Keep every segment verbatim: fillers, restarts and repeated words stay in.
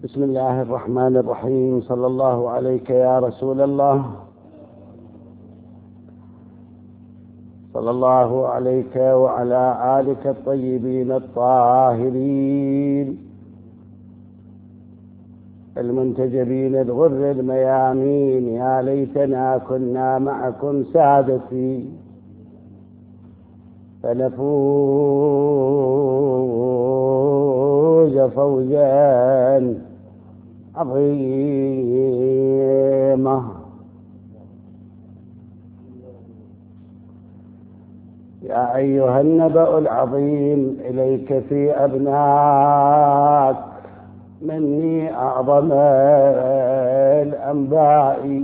بسم الله الرحمن الرحيم. صلى الله عليك يا رسول الله، صلى الله عليك وعلى آلك الطيبين الطاهرين المنتجبين الغر الميامين. يا ليتنا كنا معكم سادتي فنفوز فوزا عظيما. يا أيها النبأ العظيم، إليك في أبناك مني أعظم الأنباء.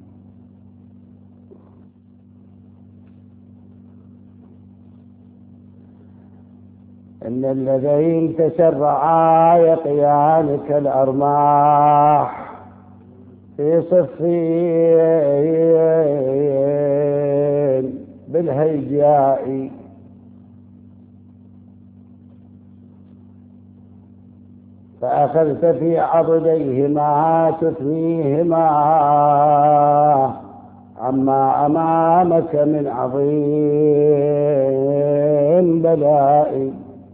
إن الذين تسرعا يقيانك الأرماح في صفين بالهيجاء، فأخذت في عضديهما تثنيهما عما أمامك من عظيم بلاء.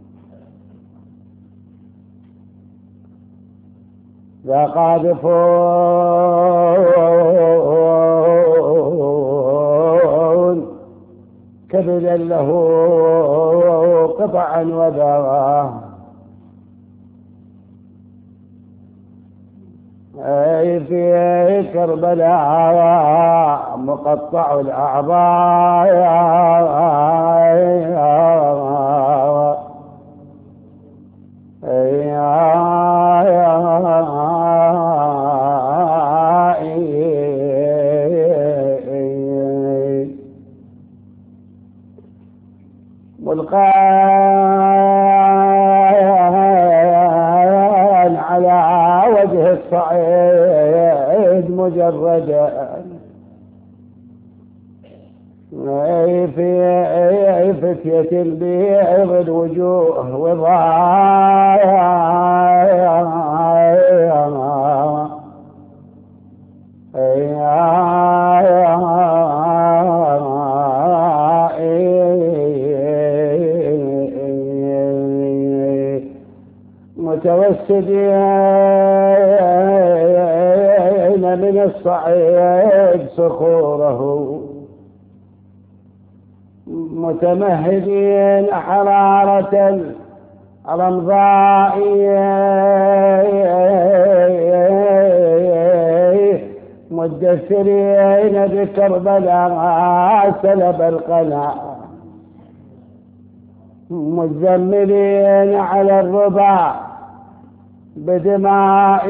ذا قاذفون كبدا له قطعا وذراه، أي في كربلاء مقطع الأعضاء. ملقان على وجه الصعيد مجردا، في فتية بيض الوجوه وضايا، متوسدين من الصعيد صخوره، متمهدين حرارة الرمضاء، مدثرين بكربلاء سلب القنا، مزملين على الربا بدماء،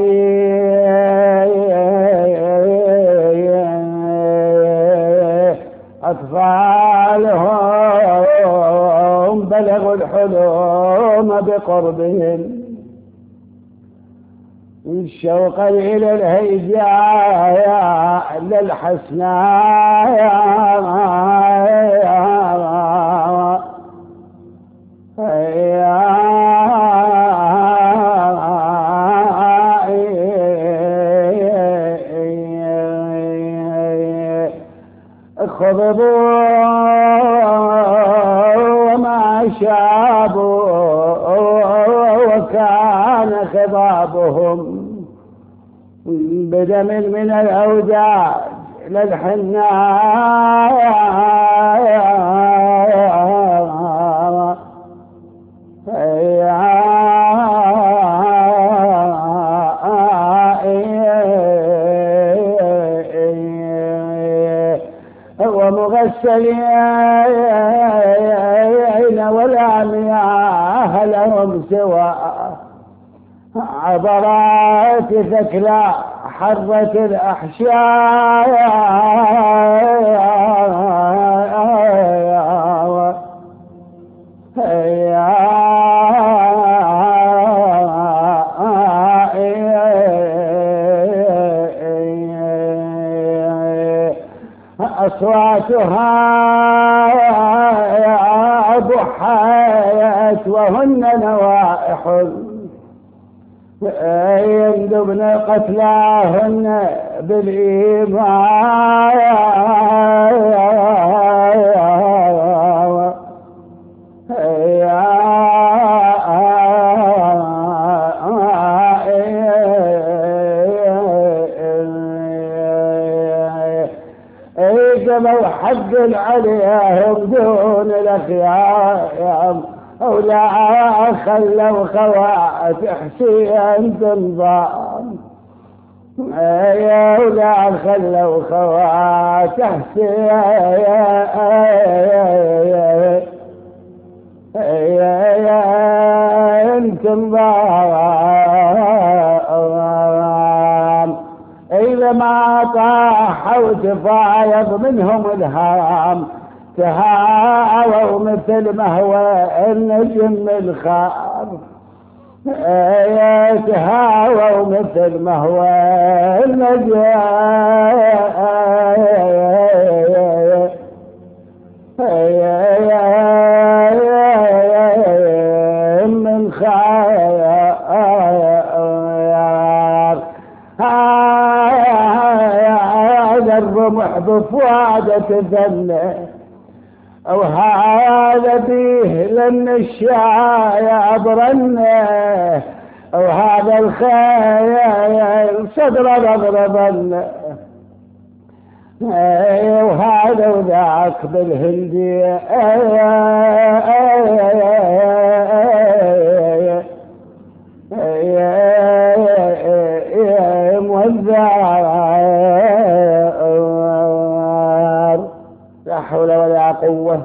أطفالهم بلغوا الحلم بقربهم شوقا إلى الهيجاء للحسناء. خضبوا وما شابوا وكان خضابهم بدم من الأوداج للحناء. ومغسلين ولا مياه لهم سوى عبرات ثكلى حرة الأحشاء. أصواتها ضحت وهن نوائح يندبن قتلاهن بالإيمان قبل حق عليهم دون الأخيام ولا خلوا خوات حسين تنظام ولا خلوا خوات حسين تنظام إذا ما طاحوا تفايض منهم الهام تهاووا مثل ما هو النجم الخار تهاووا مثل ما هو النجم من خيار هذا الرمح بفؤاده تذنى وهذا بيه لن الشايب رنه وهذا الخيل صدر ضربنه وهذا وذاك بالهندي موزار لا حول ولا قوة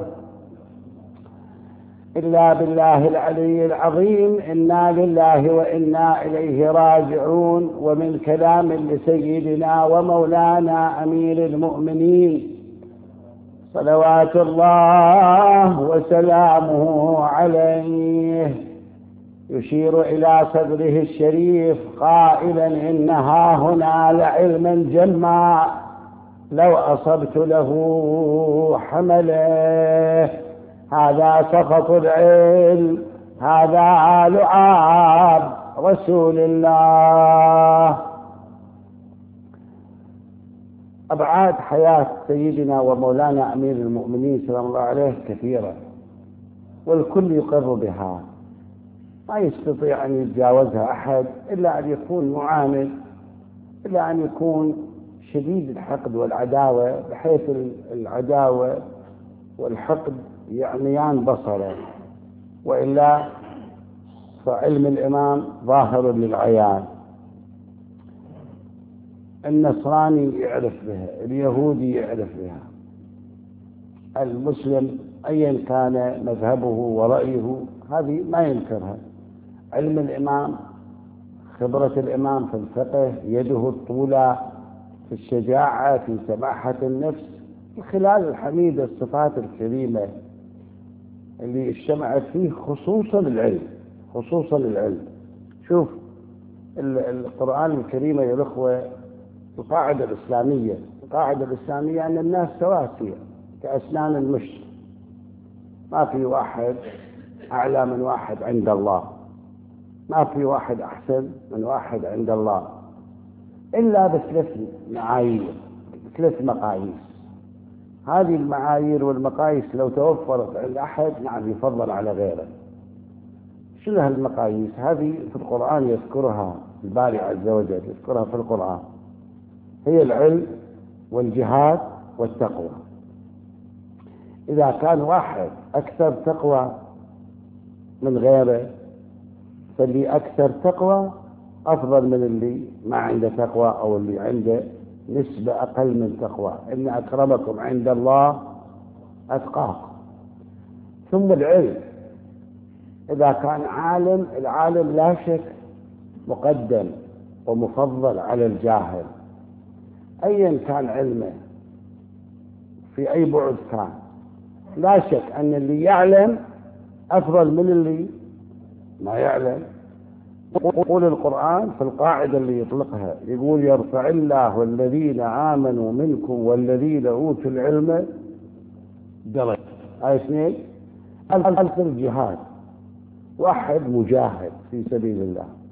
إلا بالله العلي العظيم. إنا لله وإنا إليه راجعون. ومن كلام لسيدنا ومولانا أمير المؤمنين صلوات الله وسلامه عليه يشير إلى صدره الشريف قائلا إنها هنا لعلما جما لو أصبت له حمله. هذا سخط العلم، هذا لعاب رسول الله. أبعاد حياة سيدنا ومولانا أمير المؤمنين صلى الله عليه كثيرة والكل يقر بها، ما يستطيع أن يتجاوزها أحد إلا أن يكون معاند، إلا أن يكون شديد الحقد والعداوة، بحيث العداوة والحقد يعميان بصره، وإلا فعلم الإمام ظاهر للعيان. النصراني يعرف بها، اليهودي يعرف بها، المسلم أيا كان مذهبه ورأيه هذه ما ينكرها. علم الإمام، خبرة الإمام في الفقه، يده الطولى في الشجاعة، في سماحة النفس، خلال الحميدة الصفات الكريمة اللي اجتمعت فيه خصوصا العلم، خصوصا العلم. شوف القرآن الكريم يا الأخوة، القاعدة الإسلامية، القاعدة الإسلامية أن الناس سواسية كأسنان المشط، ما في واحد أعلى من واحد عند الله، ما في واحد أحسن من واحد عند الله، إلا بثلاث معايير، ثلاث مقاييس. هذه المعايير والمقاييس لو توفرت عند أحد نعم يفضل على غيره. شنو هالمقاييس؟ هذه في القرآن يذكرها الباري عز وجل، يذكرها في القرآن، هي العلم والجهاد والتقوى. إذا كان واحد أكثر تقوى من غيره، فاللي أكثر تقوى أفضل من اللي ما عنده تقوى أو اللي عنده نسبة أقل من تقوى. إن أكرمكم عند الله أتقاكم. ثم العلم، إذا كان عالم، العالم لا شك مقدم ومفضل على الجاهل أيا كان علمه في أي بعد كان. لا شك أن اللي يعلم أفضل من اللي ما يعلم. يقول القرآن في القاعدة اللي يطلقها، يقول يرفع الله الذين آمنوا منكم والذين أوتوا العلم درجة. آية اثنين، ألف الجهاد، واحد مجاهد في سبيل الله،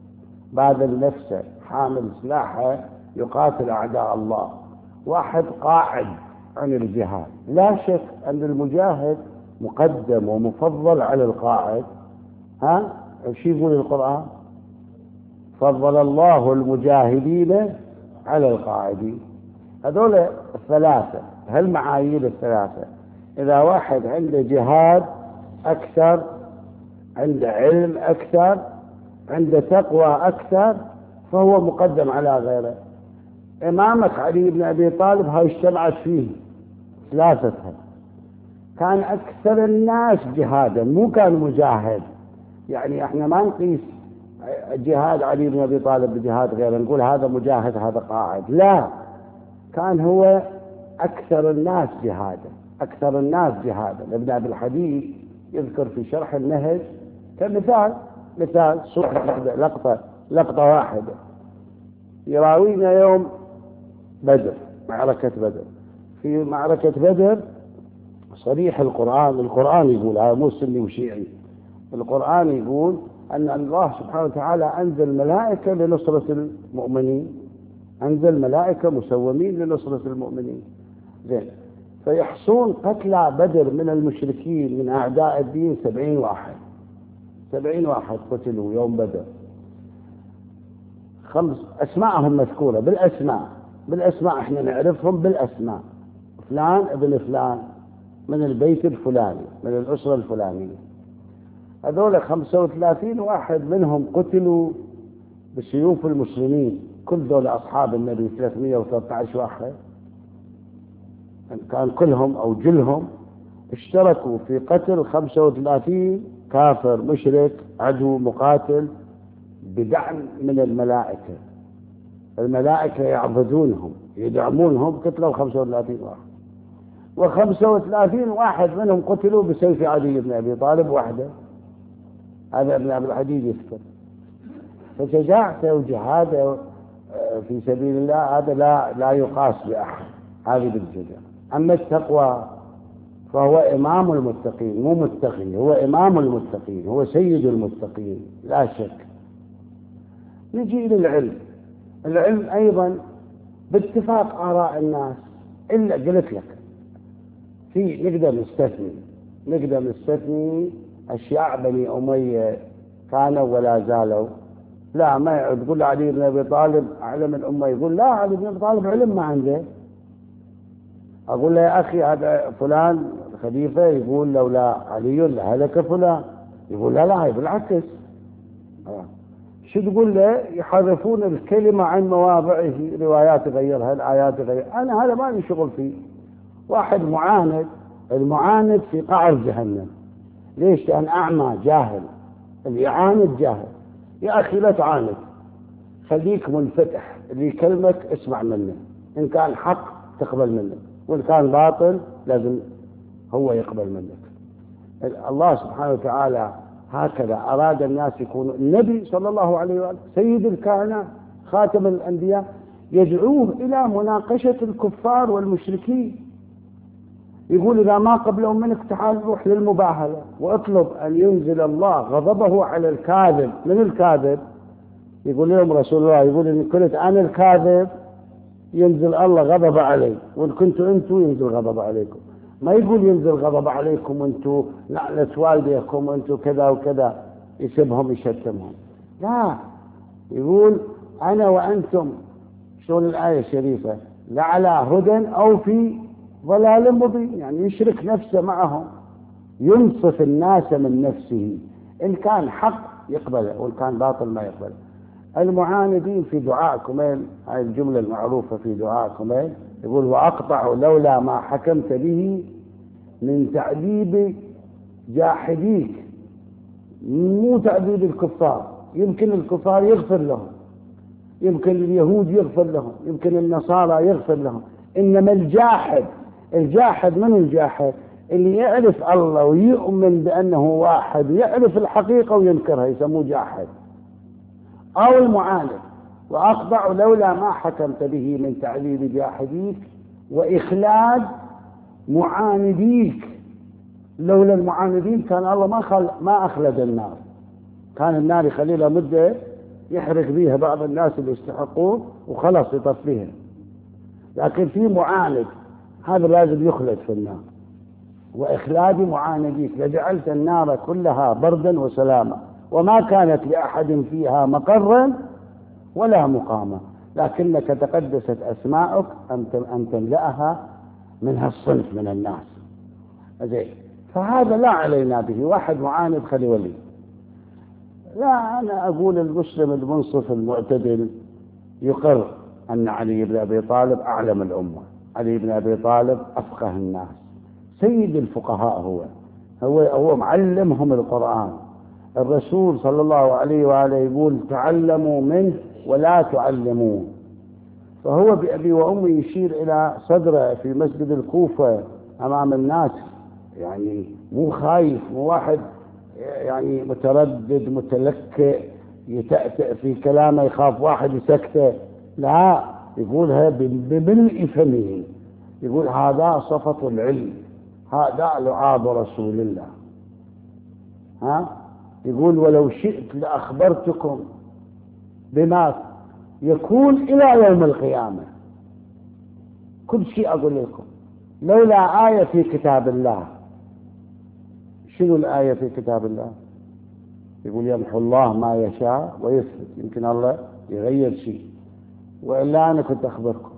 باذل نفسه حامل سلاحه يقاتل أعداء الله، واحد قاعد عن الجهاد. لا شك أن المجاهد مقدم ومفضل على القاعد. ها شو يقول القرآن؟ فضل الله المجاهدين على القاعدين. هذول الثلاثة، هالمعايير الثلاثة، إذا واحد عنده جهاد أكثر، عنده علم أكثر، عنده تقوى أكثر، فهو مقدم على غيره. إمامك علي بن أبي طالب هاي اجتمعت فيه ثلاثتها، كان أكثر الناس جهادا، مو كان مجاهد. يعني احنا ما نقيس جهاد علي بن أبي طالب بجهاد غيره نقول هذا مجاهد هذا قاعد، لا، كان هو أكثر الناس جهادا، أكثر الناس جهادا. ابن أبي الحديث يذكر في شرح النهج كمثال، مثال لقطة لقطة واحدة يراوينا يوم بدر، معركة بدر. في معركة بدر صريح القرآن، القرآن يقول، هذا مو سني وشيعي، القرآن يقول أن الله سبحانه وتعالى أنزل ملائكة لنصرة المؤمنين، أنزل ملائكة مسومين لنصرة المؤمنين. زين، فيحصون قتلى بدر من المشركين من أعداء الدين سبعين واحد، سبعين واحد قتلوا يوم بدر. خمس أسماءهم مذكورة بالأسماء، بالأسماء احنا نعرفهم بالأسماء، فلان ابن فلان من البيت الفلاني من الأسرة الفلانية. هذول خمسة وثلاثين واحد منهم قتلوا بسيوف المسلمين، كل دول أصحاب النبي ثلاثمائة وثلاثة عشر واحد كان كلهم أو جلهم اشتركوا في قتل خمسة وثلاثين كافر مشرك عدو مقاتل بدعم من الملائكة. الملائكة يعبدونهم يدعمونهم، قتلوا خمسة وثلاثين واحد، وخمسة وثلاثين واحد منهم قتلوا بسيف علي بن أبي طالب وحده. هذا ابن أبي الحديث يذكر. فشجاعته وجهاده في سبيل الله هذا لا لا يقاس بأحد، هذه بالشجاعة. أما التقوى فهو إمام المتقين، مو متقي، هو إمام المتقين، هو سيد المتقين لا شك. نجي إلى العلم. العلم أيضا باتفاق آراء الناس، إلا قلت لك في نقدر نستثني نقدر نستثني أشياء بني أمية كانوا ولا زالوا. لا، ما تقول علي بن أبي طالب أعلم الأمة، يقول لا، علي بن أبي طالب علم ما عنده. أقول له يا أخي هذا فلان الخليفة يقول لولا علي لهلك فلان، يقول لا لا بالعكس. شو تقول له؟ يحرفون الكلمة عن مواضعه، روايات غيرها، الآيات غيرها. أنا هذا ما لي شغل فيه. واحد معاند، المعاند في قعر جهنم. ليش؟ لأن أعمى جاهل، اللي يعاند جاهل. يا أخي لا تعاند، خليك منفتح، اللي يكلمك اسمع منه، إن كان حق تقبل منه، وإن كان باطل لازم هو يقبل منك. الله سبحانه وتعالى هكذا أراد الناس يكونوا. النبي صلى الله عليه وآله سيد الكائنات خاتم الأنبياء يدعوه إلى مناقشة الكفار والمشركين، يقول إذا ما قبلوا منك تعال روح للمباهلة واطلب أن ينزل الله غضبه على الكاذب. من الكاذب؟ يقول لهم رسول الله، يقول إن كنت أنا الكاذب ينزل الله غضب علي، وإن كنتوا أنتوا ينزل غضب عليكم. ما يقول ينزل غضب عليكم وأنتوا لعنة والديكم وأنتوا كذا وكذا، يسبهم يشتمهم. لا، يقول أنا وأنتم، شلون الآية الشريفة، لعلى هدى أو في ضلال مبين، يعني يشرك نفسه معهم، ينصف الناس من نفسه، إن كان حق يقبله وإن كان باطل ما يقبله. المعاندين في دعاء كميل، هاي الجملة المعروفة في دعاء كميل، يقول وأقطع لولا ما حكمت به من تعذيب جاحديك. مو تعذيب الكفار، يمكن الكفار يغفر لهم، يمكن اليهود يغفر لهم، يمكن النصارى يغفر لهم، إنما الجاحد، الجاحد من الجاحد؟ اللي يعرف الله ويؤمن بأنه واحد ويعرف الحقيقة وينكرها يسموه جاحد. أو المعاند، وأخضع لولا ما حكمت به من تعذيب جاحديك وإخلاد معانديك. لولا المعاندين كان الله ما خل... ما أخلد النار، كان النار يخلي لها مدة يحرق بيها بعض الناس اللي يستحقون وخلاص يطفيها. لكن في معاند، هذا لازم يخلد في النار. وإخلادي معانديك لجعلت النار كلها بردا وسلاما وما كانت لأحد فيها مقرا ولا مقاما، لكنك تقدست أسماؤك أن تملأها من هالصنف من الناس. زين، فهذا لا علينا به. واحد معاند خلي ولي. لا، أنا أقول المسلم المنصف المعتدل يقر أن علي بن أبي طالب أعلم الأمة، علي بن أبي طالب أفقه الناس، سيد الفقهاء، هو هو هو معلمهم القرآن. الرسول صلى الله عليه وآله يقول تعلموا منه ولا تعلموه. فهو بأبي وأمي يشير إلى صدره في مسجد الكوفة أمام الناس، يعني مو خايف، مو واحد يعني متردد متلكئ يتأتأ في كلامه يخاف واحد يسكته، لا، يقولها بملء فمه، يقول هذا صفة العلم، هذا لعاب رسول الله. ها، يقول ولو شئت لأخبرتكم بما يكون إلى يوم القيامة، كل شيء أقول لكم، لولا آية في كتاب الله. شنو الآية في كتاب الله؟ يقول يمحو الله ما يشاء ويثبت، يمكن الله يغير شيء، وإلا أنا كنت أخبركم.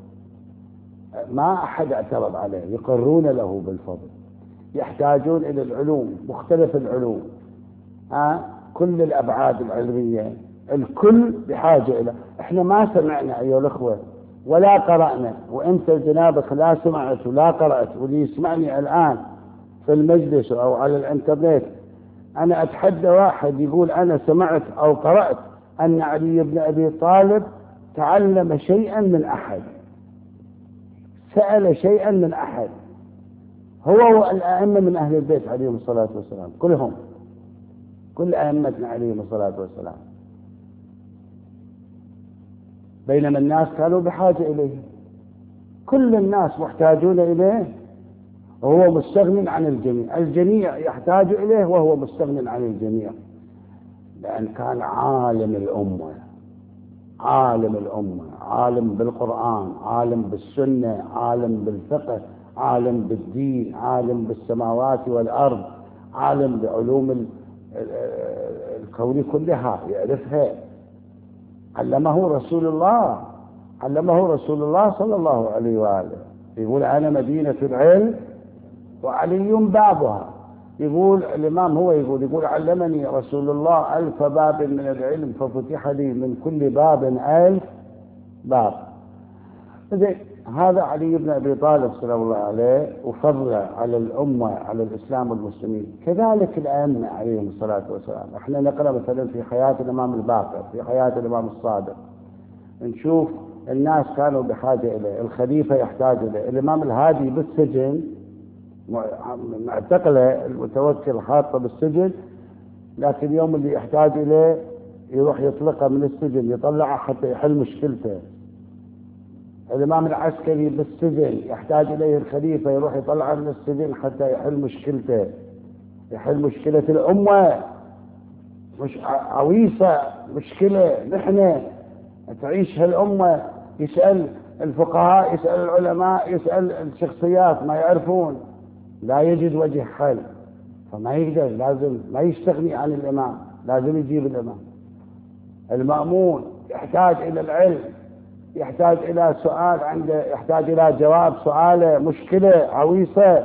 ما أحد اعترض عليه، يقرون له بالفضل، يحتاجون إلى العلوم، مختلف العلوم، ها، كل الأبعاد العلمية، الكل بحاجة إلى. إحنا ما سمعنا أيها الأخوة ولا قرأنا، وأنت جنابك لا سمعت ولا قرأت، واللي يسمعني الآن في المجلس أو على الإنترنت، أنا أتحدى واحد يقول أنا سمعت أو قرأت أن علي بن أبي طالب تعلم شيئا من أحد، سأل شيئا من أحد، هو والأئمة من أهل البيت عليهم الصلاة والسلام كلهم، كل أئمتنا عليهم الصلاة والسلام، بينما الناس كانوا بحاجة إليه، كل الناس محتاجون إليه وهو مستغن عن الجميع، الجميع يحتاج إليه وهو مستغن عن الجميع، لأن كان عالم الأمة، عالم الأمة، عالم بالقرآن، عالم بالسنة، عالم بالفقه، عالم بالدين، عالم بالسماوات والأرض، عالم بعلوم الكون كلها يعرفها. علمه رسول الله، علمه رسول الله صلى الله عليه وآله. يقول أنا مدينة العلم وعلي بابها. يقول الإمام هو يقول يقول علمني رسول الله ألف باب من العلم ففتح لي من كل باب ألف باب. زين، هذا علي بن أبي طالب سلام الله عليه وفضل على الأمة على الإسلام والمسلمين. كذلك الأئمة عليهم الصلاة والسلام. احنا نقرأ مثلا في حياة الإمام الباقر، في حياة الإمام الصادق، نشوف الناس كانوا بحاجة إليه، الخليفة يحتاج إليه، الإمام الهادي بالسجن معتقله المتوكل حاطه بالسجن، لكن يوم اللي يحتاج إليه يروح يطلقه من السجن، يطلعه حتى يحل مشكلته. الإمام العسكري بالسجن يحتاج إليه الخليفة، يروح يطلعه من السجن حتى يحل مشكلته، يحل مشكلة الأمة، مش عويصة مشكلة نحن تعيش هالأمة. يسأل الفقهاء، يسأل العلماء، يسأل الشخصيات ما يعرفون، لا يجد وجه حل، فما يقدر، لازم ما يستغني عن الإمام، لازم يجيب الإمام. المأمون يحتاج إلى العلم، يحتاج إلى سؤال عنده، يحتاج إلى جواب سؤاله، مشكلة عويصة،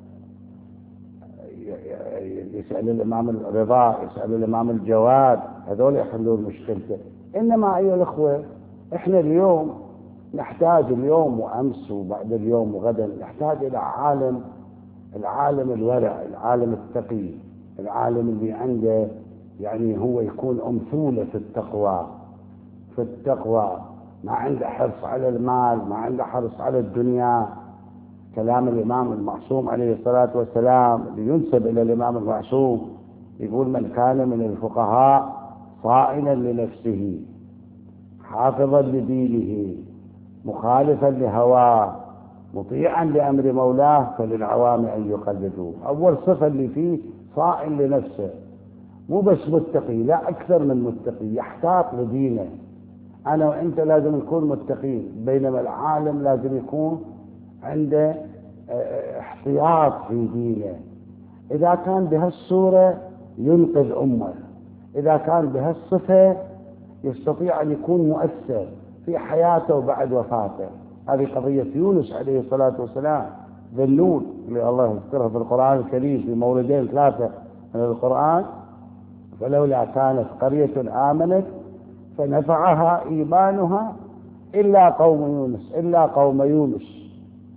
يسأل الإمام الرضا، يسأل الإمام الجواد، هذول يحلون مشكلته. إنما أيها الأخوة إحنا اليوم نحتاج، اليوم وأمس وبعد اليوم وغدا، نحتاج إلى عالم، العالم الورع، العالم التقي، العالم اللي عنده يعني هو يكون أمثولة في التقوى، في التقوى، ما عنده حرص على المال، ما عنده حرص على الدنيا. كلام الإمام المعصوم عليه الصلاة والسلام اللي ينسب إلى الإمام المعصوم يقول من كان من الفقهاء صائلا لنفسه حافظا لدينه مخالفا لهواه مطيعا لأمر مولاه فللعوام أن يقلدوه. أول صفة اللي فيه صائل لنفسه، مو بس متقي، لا أكثر من متقي، يحتاط لدينه. أنا وأنت لازم نكون متقين، بينما العالم لازم يكون عنده احتياط في دينه. إذا كان بهالصورة ينقذ أمه، إذا كان بهالصفة يستطيع أن يكون مؤثر في حياته وبعد وفاته. هذه قضية يونس عليه الصلاة والسلام، ذي النون اللي الله يذكرها في القرآن الكريم في موردين ثلاثة من القرآن: فلولا كانت قرية آمنت فنفعها إيمانها إلا قوم يونس إلا قوم يونس.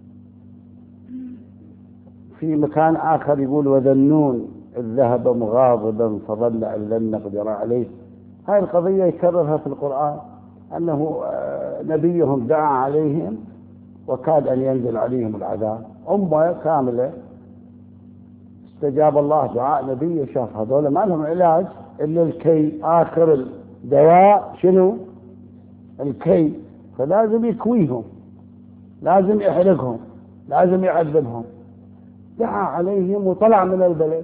في مكان آخر يقول: وذا النون إذ ذهب مغاضبا فظن أن لن نقدر عليه. هذه القضية يكررها في القرآن، أنه نبيهم دعا عليهم وكاد أن ينزل عليهم العذاب. أمة كاملة استجاب الله دعاء نبيه، شاف هذول ما لهم علاج إلا الكي، آخر الدواء شنو؟ الكي. فلازم يكويهم، لازم يحرقهم، لازم يعذبهم. دعا عليهم وطلع من البلد.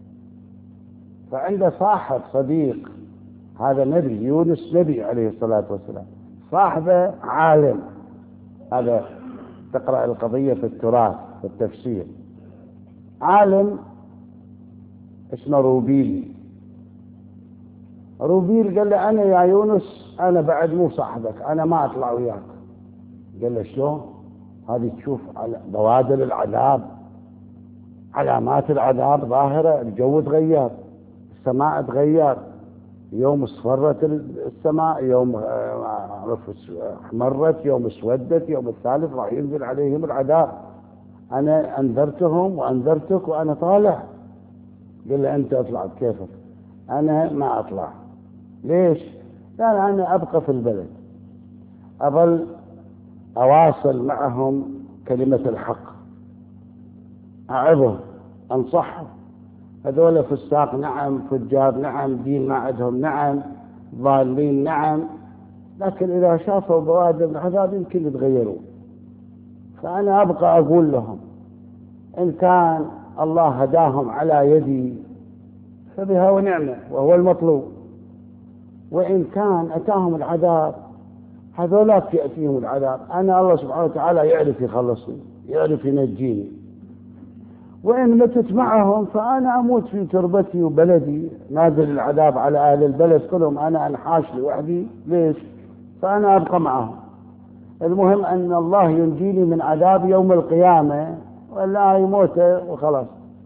فعنده صاحب صديق، هذا نبي يونس، نبي عليه الصلاة والسلام، صاحبه عالم. هذا تقرأ القضية في التراث في التفسير. عالم اسمه روبيل. روبيل قال له: أنا يا يونس أنا بعد مو صاحبك، أنا ما أطلع وياك. قال له: شلون؟ هذه تشوف على بوادر العذاب، علامات العذاب ظاهرة، الجو تغير، السماء تغير، يوم اصفرت السماء، يوم احمرت، يوم اسودت، يوم الثالث راح ينزل عليهم العذاب. أنا أنذرتهم وأنذرتك وأنا طالع. قال له: أنت أطلع بكيفك، أنا ما أطلع. ليش؟ قال: أنا أبقى في البلد، أظل أواصل معهم كلمة الحق، أعظهم، أنصحهم. هذول فساق نعم، فجار نعم، دين ما عندهم نعم، ضالين نعم، لكن إذا شافوا بوادر العذاب يمكن يتغيرون. فأنا أبقى أقول لهم: إن كان الله هداهم على يدي فبها ونعمة وهو المطلوب، وإن كان أتاهم العذاب هذولاك يأتيهم العذاب، أنا الله سبحانه وتعالى يعرف يخلصني، يعرف ينجيني. وإن متت معهم فأنا أموت في تربتي وبلدي، نازل العذاب على أهل البلد كلهم، أنا أنحاش لوحدي. ليش؟ فأنا أبقى معهم. المهم أن الله ينجيني من عذاب يوم القيامة ولا يموت وخلاص.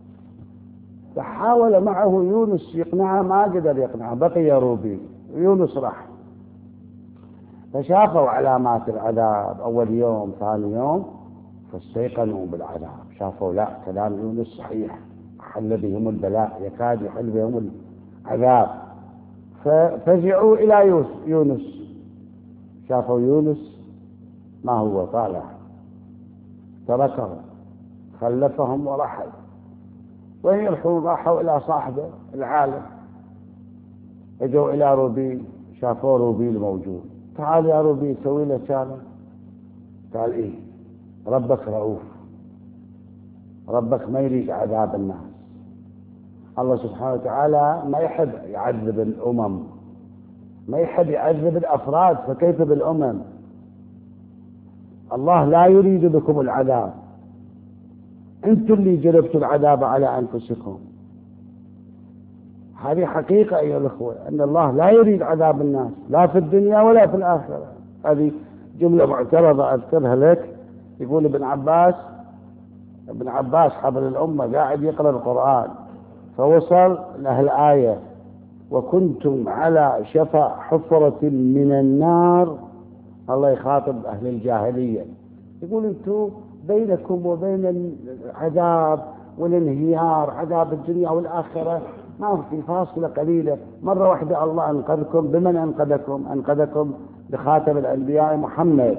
فحاول معه يونس يقنعه، ما قدر يقنعه، بقي روبيل. يونس راح، فشافوا علامات العذاب أول يوم ثاني يوم، فاستيقنوا بالعذاب، شافوا لا كلام يونس صحيح، حل بهم البلاء، يكاد يحل بهم العذاب. ففزعوا إلى يونس، شافوا يونس ما هو طالع، تركهم، خلفهم ورحل. وين يروحون؟ راحوا إلى صاحبه العالم، اجوا إلى روبيل، شافوا روبيل موجود. تعال يا روبيل سوي له شغله. قال: إيه؟ ربك رؤوف، ربك ما يريد عذاب الناس. الله سبحانه وتعالى ما يحب يعذب الأمم، ما يحب يعذب الأفراد، فكيف بالأمم؟ الله لا يريد بكم العذاب، أنتم اللي جلبتوا العذاب على أنفسكم. هذه حقيقة أيها الأخوة، أن الله لا يريد عذاب الناس لا في الدنيا ولا في الآخرة. هذه جملة معترضة أذكرها لك. يقول ابن عباس ابن عباس حبر الأمة قاعد يقرأ القرآن، فوصل له الآية: وكنتم على شفا حفرة من النار. الله يخاطب أهل الجاهلية، يقول: أنتم بينكم وبين العذاب والانهيار، عذاب الدنيا والآخرة ما في فاصلة قليلة، مرة واحدة الله أنقذكم. بمن أنقذكم؟ أنقذكم بخاتم الأنبياء محمد.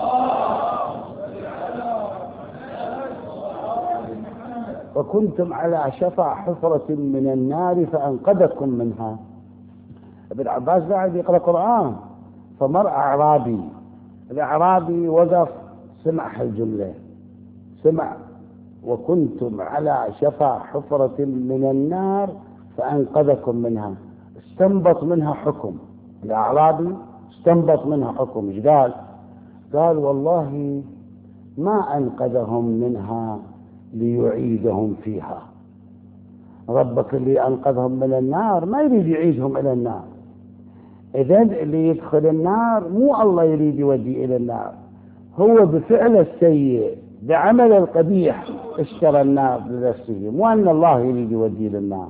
وكنتم على شفا حفرة من النار فأنقذكم منها. ابن عباس قاعد يقرأ قرآن، فمر أعرابي، الأعرابي وقف سمع هالجملة، سمع: وكنتم على شفا حفرة من النار فأنقذكم منها. استنبط منها حكم. الأعرابي استنبط منها حكم. إيش قال؟ قال والله ما أنقذهم منها ليعيدهم فيها. ربك اللي أنقذهم من النار ما يريد يعيدهم إلى النار. إذن اللي يدخل النار مو الله يريد يوديه إلى النار، هو بفعل السيء بعمل القبيح اشترى النار لنفسه، مو أن الله يريد يوديه للنار.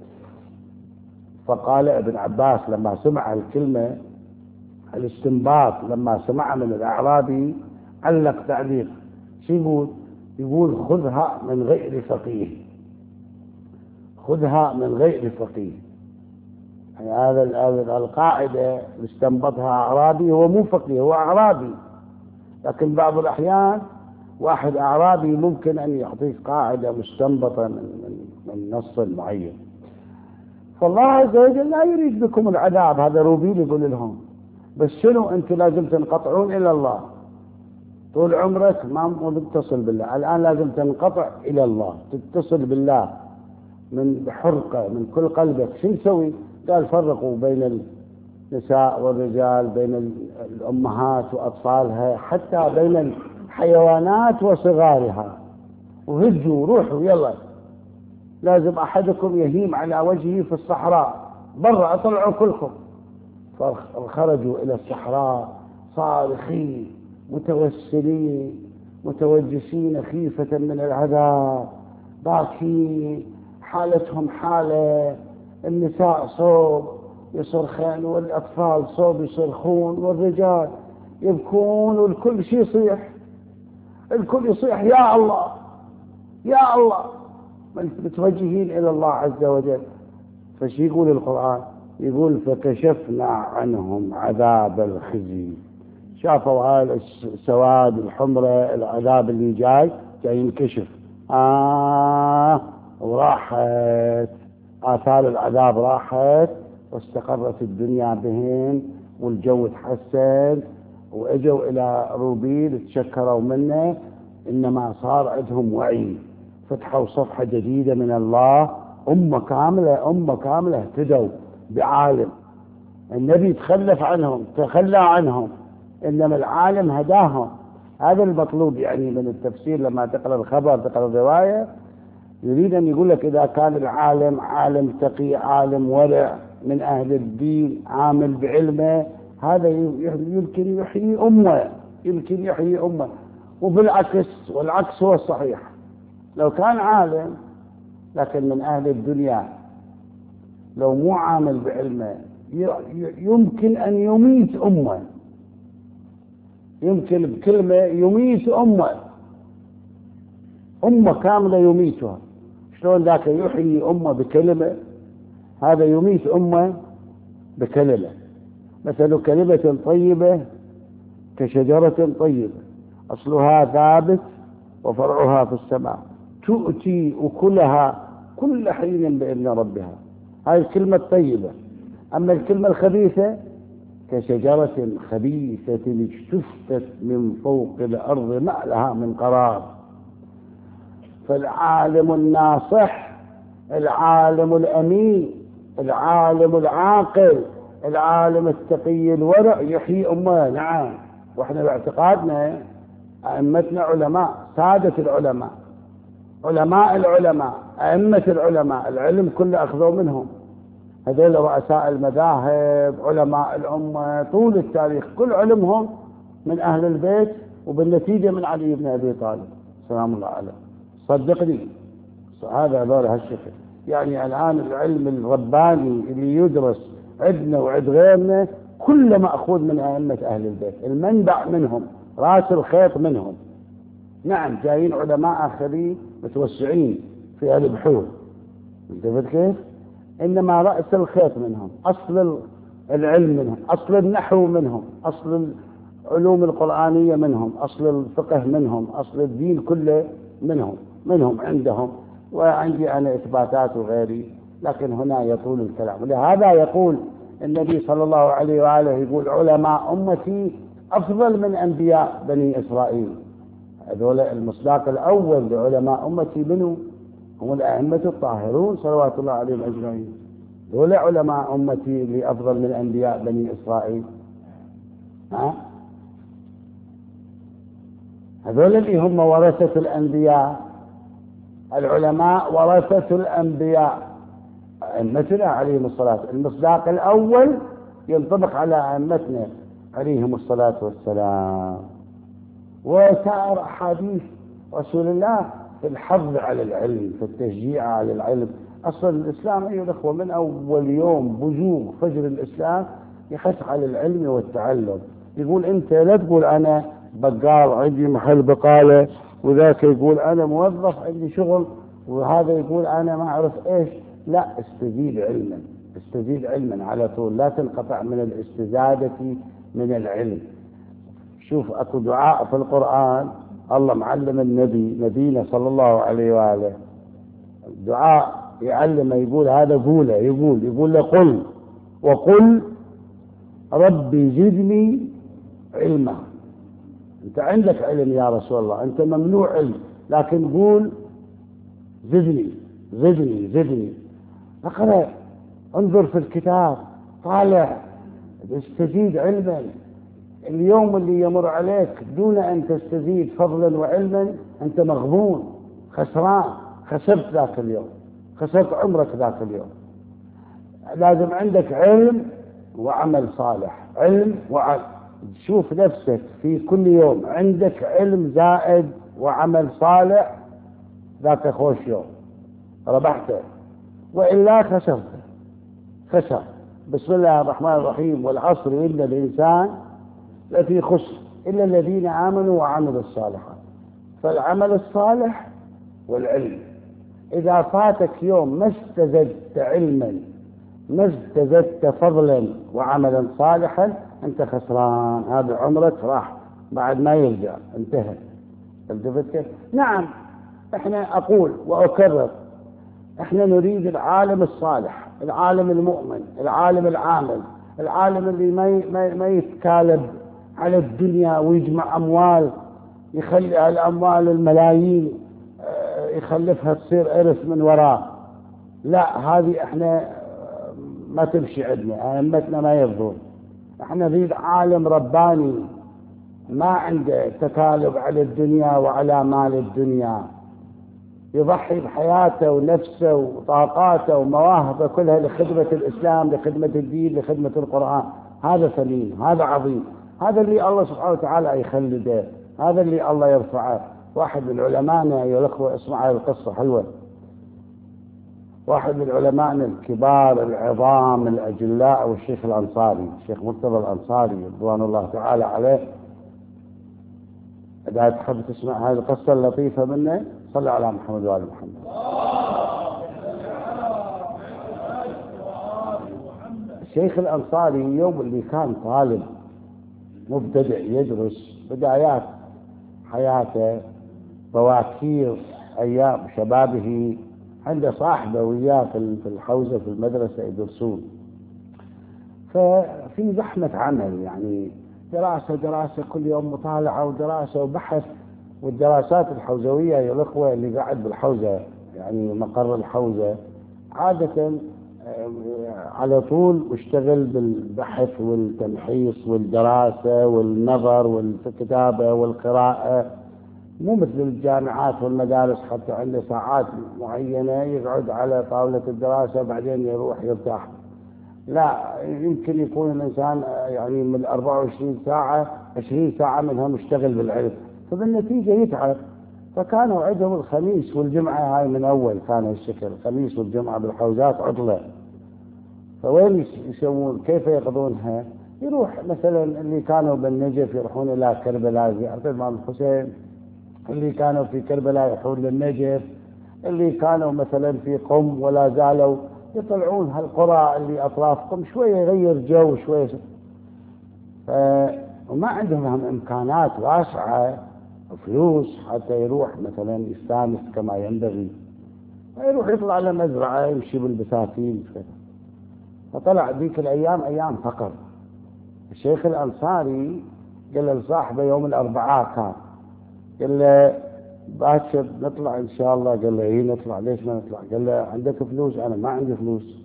فقال ابن عباس لما سمع الكلمة الاستنباط، لما سمع من الأعرابي علق تعليق. شو يقول؟ يقول خذها من غير فقيه، خذها من غير فقيه. يعني هذا القاعدة اللي استنبطها أعرابي، هو مو فقيه، هو أعرابي، لكن بعض الأحيان واحد أعرابي ممكن أن يعطيك قاعدة مستنبطة من, من, من نص معين. فالله عز وجل لا يريد بكم العذاب، هذا روبيل يقول لهم، بس شنو أنتم لازم تنقطعون إلى الله. طول عمرك ما متصل بالله، الآن لازم تنقطع إلى الله، تتصل بالله من حرقة من كل قلبك. شو نسوي؟ قال فرقوا بين النساء والرجال، بين الأمهات وأطفالها، حتى بين الحيوانات وصغارها، وهجوا روحوا يلا. لازم أحدكم يهيم على وجهه في الصحراء، برا أطلعوا كلكم. فخرجوا إلى الصحراء صارخين متوسلين متوجسين خيفة من العذاب، باكين، حالتهم حالة، النساء صوب يصرخون والأطفال صوب يصرخون والرجال يبكون، والكل شيء يصيح، الكل يصيح يا الله يا الله، متوجهين إلى الله عز وجل. فشي يقول القرآن؟ يقول فكشفنا عنهم عذاب الخزي. شافوا هاي السواد الحمرة، العذاب اللي جاي جاي ينكشف، آه وراحت آثار العذاب، راحت واستقرت الدنيا بهم، والجو تحسن، وإجوا إلى روبيل تشكروا منه، إنما صار عندهم وعي، فتحوا صفحة جديدة من الله. أمة كاملة أمة كاملة اهتدوا بعالم. النبي تخلف عنهم، تخلى عنهم، إنما العالم هداهم. هذا المطلوب يعني من التفسير. لما تقرأ الخبر تقرأ الرواية، يريد أن يقول لك إذا كان العالم عالم تقي، عالم ورع من أهل الدين، عامل بعلمه، هذا يمكن يحيي أمة، يمكن يحيي أمة. وبالعكس، والعكس هو الصحيح، لو كان عالم لكن من أهل الدنيا، لو مو عامل بعلمه، يمكن أن يميت أمة، يمكن بكلمة يميت أمة، أمة كاملة يميتها. شلون ذاك يحيي أمة بكلمة، هذا يميت أمة بكلمة. مثل كلمة طيبة كشجرة طيبة أصلها ثابت وفرعها في السماء، تؤتي أكلها كل حين بإذن ربها. هاي الكلمة الطيبة. أما الكلمة الخبيثة كشجرة خبيثة اجتثت من فوق الأرض ما لها من قرار. فالعالم الناصح، العالم الأمين، العالم العاقل، العالم التقي الورع يحيي أمة. نعم، وإحنا باعتقادنا أئمتنا علماء، سادة العلماء، علماء العلماء، أئمة العلماء، العلم كله أخذوا منهم. هذول رؤساء المذاهب، علماء الأمة طول التاريخ، كل علمهم من أهل البيت، وبالنتيجة من علي بن أبي طالب سلام الله عليه. صدقني هذا هذول هالشكل. يعني الآن العلم الرباني اللي يدرس عندنا وعند غيرنا كله مأخوذ من أئمة أهل البيت، المنبع منهم، راس الخيط منهم. نعم، جايين علماء آخرين متوسعين في البحوث، انتبهت كيف؟ إنما رأس الخيط منهم، أصل العلم منهم، أصل النحو منهم، أصل العلوم القرآنية منهم، أصل الفقه منهم، أصل الدين كله منهم منهم عندهم. وعندي أنا إثباتات وغيري، لكن هنا يطول الكلام. لهذا يقول النبي صلى الله عليه وآله، يقول علماء أمتي أفضل من أنبياء بني إسرائيل. هذول المصداق الأول لعلماء أمتي منه هم الأئمة الطاهرون صلوات الله عليهم أجمعين. دول علماء أمتي اللي أفضل من أنبياء بني إسرائيل. ها؟ هذول اللي هم ورثة الأنبياء. العلماء ورثة الأنبياء، أئمتنا عليهم الصلاة. المصداق الأول ينطبق على أئمتنا عليهم الصلاة والسلام. وسائر أحاديث رسول الله في الحظ على العلم، في التشجيع على العلم. أصل الإسلام أيها الأخوة من أول يوم بزوغ فجر الإسلام يحث على العلم والتعلم. يقول أنت لا تقول أنا بقال عندي محل بقالة، وذاك يقول أنا موظف عندي شغل، وهذا يقول أنا ما أعرف إيش. لا، استزيد علما، استزيد علما على طول، لا تنقطع من الاستزادة من العلم. شوف أكو دعاء في القرآن الله معلم النبي نبينا صلى الله عليه وآله، دعاء يعلم يقول هذا قوله، يقول يقول له قل وقل ربي زدني علما. أنت عندك علم يا رسول الله، أنت ممنوع علم، لكن قول زدني زدني زدني. اقرأ، انظر في الكتاب، طالع، استزيد علما. اليوم اللي يمر عليك دون أن تستزيد فضلا وعلما أنت مغبون، خسران، خسرت ذاك اليوم، خسرت عمرك ذاك اليوم. لازم عندك علم وعمل صالح، علم وعمل. شوف نفسك في كل يوم عندك علم زائد وعمل صالح، ذاك خوش يوم ربحته، وإلا خسرته، خسر. بسم الله الرحمن الرحيم والعصر إن الإنسان لفي خسر إلا الذين آمنوا وعملوا الصالحات. فالعمل الصالح والعلم، إذا فاتك يوم ما استزدت علما، ما استزدت فضلا وعملا صالحا، أنت خسران، هذا عمرك راح بعد ما يرجع، انتهى. التفت. نعم، احنا أقول وأكرر، احنا نريد العالم الصالح، العالم المؤمن، العالم العامل، العالم اللي ما ما يتكالب على الدنيا ويجمع أموال، يخلي الأموال الملايين يخلفها تصير إرث من وراه. لا، هذه احنا ما تمشي عندنا، أئمتنا ما يرضون. احنا نريد عالم رباني ما عنده تكالب على الدنيا وعلى مال الدنيا، يضحي بحياته ونفسه وطاقاته ومواهبه كلها لخدمة الإسلام، لخدمة الدين، لخدمة القرآن. هذا سليم، هذا عظيم، هذا اللي الله سبحانه وتعالى يخلده، هذا اللي الله يرفعه. واحد من علمائنا يا الأخوة، اسمع هذه القصة حلوة. واحد من علمائنا الكبار العظام الأجلاء والشيخ الأنصاري، الشيخ مرتضى الأنصاري رضوان الله تعالى عليه. إذا تحب تسمع هذه القصة اللطيفة منه صلى على محمد وآل محمد. الشيخ الأنصاري يوم اللي كان طالب مبتدئ يدرس بدايات حياته، بواكير أيام شبابه، عنده صاحبه وياه في الحوزة في المدرسة يدرسون. ففي زحمة عمل، يعني دراسة دراسة كل يوم، مطالعة ودراسة وبحث. والدراسات الحوزوية يا الأخوة اللي قاعد بالحوزة، يعني مقر الحوزة، عادة على طول واشتغل بالبحث والتمحيص والدراسة والنظر والكتابة والقراءة، مو مثل الجامعات والمدارس حتى عنده ساعات معينة يقعد على طاولة الدراسة بعدين يروح يرتاح. لا، يمكن يكون الإنسان يعني من أربعة وعشرين ساعة عشرين ساعة منها مشتغل بالعلم، فبالنتيجة يتعب. فكانوا عندهم الخميس والجمعة، هاي من أول كان الشكل، الخميس والجمعة بالحوزات عطلة. فوين يسوون؟ كيف يقضونها؟ يروح مثلا اللي كانوا بالنجف يروحون إلى كربلاء زيارة الإمام الحسين، اللي كانوا في كربلاء يروحون للنجف، اللي كانوا مثلا في قم ولا زالوا يطلعون هالقرى اللي أطراف قم، شوية يغير جو شوية. ف... وما عندهم هم إمكانات واسعة وفلوس حتى يروح مثلا يستانس كما ينبغي، يروح يطلع لمزرعة يمشي بالبساتين. فطلع ذيك الأيام أيام فقر. الشيخ الأنصاري قال لصاحبه يوم الأربعاء كان، قال له باكر نطلع إن شاء الله. قال له إيه نطلع، ليش ما نطلع؟ قال له عندك فلوس؟ أنا ما عندي فلوس،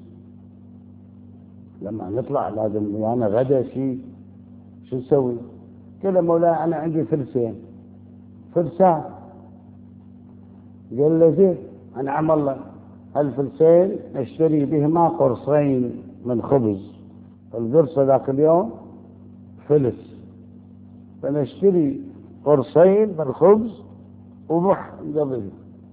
لما نطلع لازم وأنا غدا شيء، شو نسوي؟ قال له مولاي أنا عندي فلسين. فلسان؟ قال له زين، أنعم الله، هالفلسين نشتري بهما قرصين من خبز، القرصة ذاك اليوم فلس، فنشتري قرصين من خبز وروح نقضي.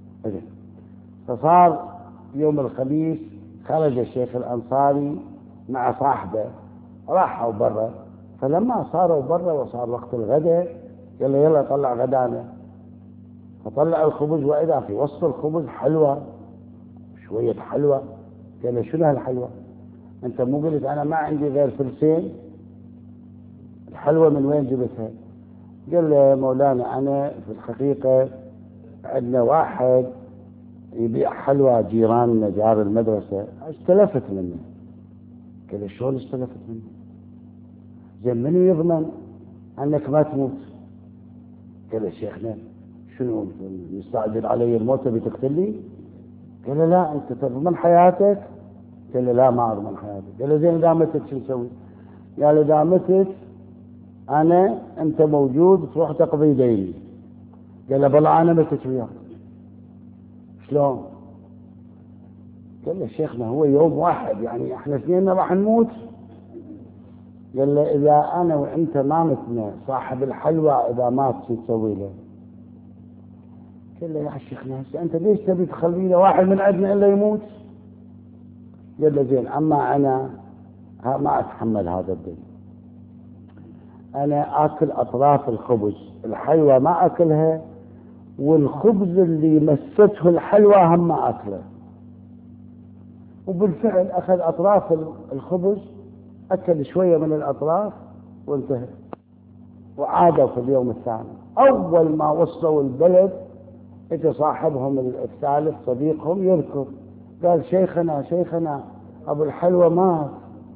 فصار يوم الخميس خرج الشيخ الأنصاري مع صاحبه، راحوا برا، فلما صاروا برا وصار وقت الغداء قال له يلا طلع غدانا. فطلع الخبز وإذا في وسط الخبز حلوى، شوية حلوى. قال له شنو هالحلوى؟ أنت مو قلت أنا ما عندي غير فلسين؟ الحلوى من وين جبتها؟ قال له مولانا أنا في الحقيقة عندنا واحد يبيع حلوى جيراننا جار المدرسة، استلفت منه. قال له شلون استلفت منه؟ زين منو يضمن أنك ما تموت؟ قال له شيخنا شنو مستعجل علي الموت بتقتلني؟ قال له لا أنت تضمن حياتك؟ قال له لا ما أضمن حياتك. قال له زين إذا متت شو نسوي؟ قال إذا متت أنا أنت موجود تروح تقضي ديني. قال له بلا أنا متت وياك. شلون؟ قال له شيخنا هو يوم واحد، يعني احنا اثنين راح نموت. قال له إذا أنا وأنت ما متنا صاحب الحلوى إذا مات شو تسوي له؟ قال له يا شيخنا أنت ليش تبي تخلي له واحد من عندنا إلا يموت؟ قال له زين أما أنا ما أتحمل هذا الدين، أنا آكل أطراف الخبز، الحلوى ما أكلها، والخبز اللي مسته الحلوى هم ما أكله. وبالفعل أخذ أطراف الخبز، أكل شوية من الأطراف وانتهى. وعادوا في اليوم الثاني، أول ما وصلوا البلد إجا صاحبهم الثالث صديقهم يذكر، قال شيخنا شيخنا أبو الحلوى مات.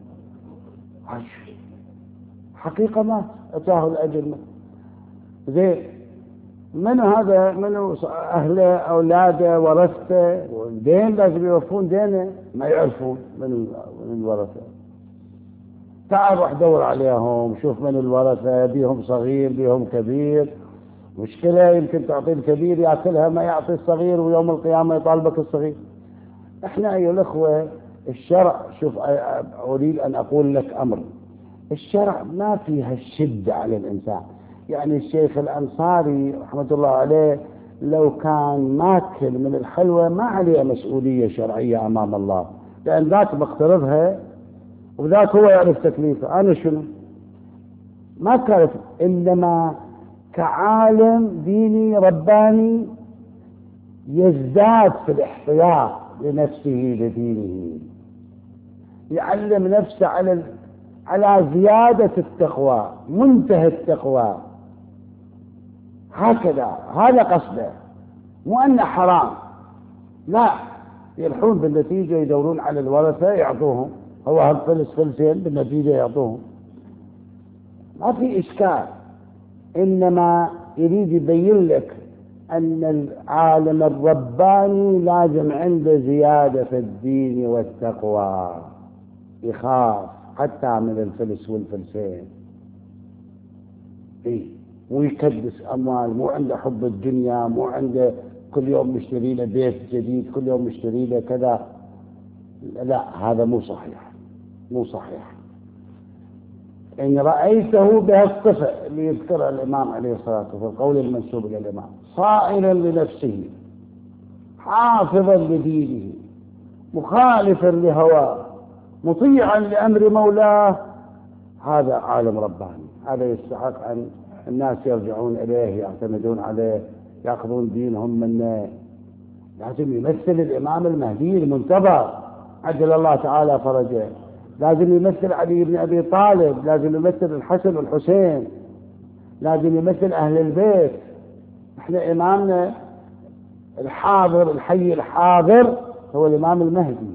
حقيقة مات، أتاه الأجل. زين منو هذا؟ منو أهله أولاده ورثته؟ والدين لازم يوفون دينه، ما يعرفون من الورثة. تعال روح دور عليهم، شوف من الورثة، بيهم صغير بيهم كبير. مشكلة يمكن تعطي الكبير يأكلها ما يعطي الصغير، ويوم القيامة يطالبك الصغير. احنا أيها الأخوة الشرع، شوف أريد أن أقول لك أمر، الشرع ما فيها الشدة على الإنسان. يعني الشيخ الأنصاري رحمة الله عليه لو كان ماكل من الحلوى ما عليه مسؤولية شرعية أمام الله، لأن ذاك مقترضها وذاك هو يعرف تكليفه. أنا شنو؟ ما كانت، إنما كعالم ديني رباني يزداد في الاحتياط لنفسه لدينه، يعلم نفسه على على زيادة التقوى، منتهى التقوى، هكذا. هذا قصده، مو أنه حرام، لا، يلحون بالنتيجة يدورون على الورثة يعطوهم، هو هالفلس فلسين بالنتيجة يعطوهم، ما في إشكال. إنما يريد يبين لك أن العالم الرباني لازم عنده زيادة في الدين والتقوى، يخاف حتى من الفلس والفلسين، إيه؟ ويكدس أموال، مو عنده حب الدنيا، مو عنده كل يوم مشتري له بيت جديد، كل يوم مشتري له كذا. لا، هذا مو صحيح، مو صحيح. إن رأيته بهالصفة اللي يذكرها الإمام عليه الصلاة والسلام في القول المنسوب إلى الإمام، صائلا لنفسه، حافظا لدينه، مخالفا لهواه، مطيعا لأمر مولاه، هذا عالم رباني، هذا يستحق أن الناس يرجعون إليه، يعتمدون عليه، يأخذون دينهم منه. لازم يمثل الإمام المهدي المنتظر عجل الله تعالى فرجه، لازم يمثل علي بن أبي طالب، لازم يمثل الحسن والحسين، لازم يمثل أهل البيت. احنا إمامنا الحاضر الحي الحاضر هو الإمام المهدي.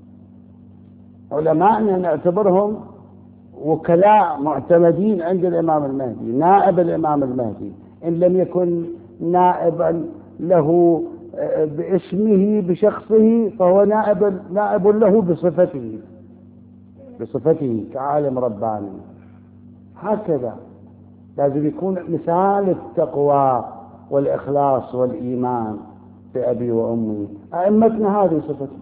علماءنا نعتبرهم وكلاء معتمدين عند الإمام المهدي، نائب الإمام المهدي، إن لم يكن نائبا له باسمه بشخصه فهو نائب نائب له بصفته بصفته كعالم رباني. هكذا لازم يكون مثال التقوى والإخلاص والإيمان بأبي وأمي. أئمتنا هذه صفته.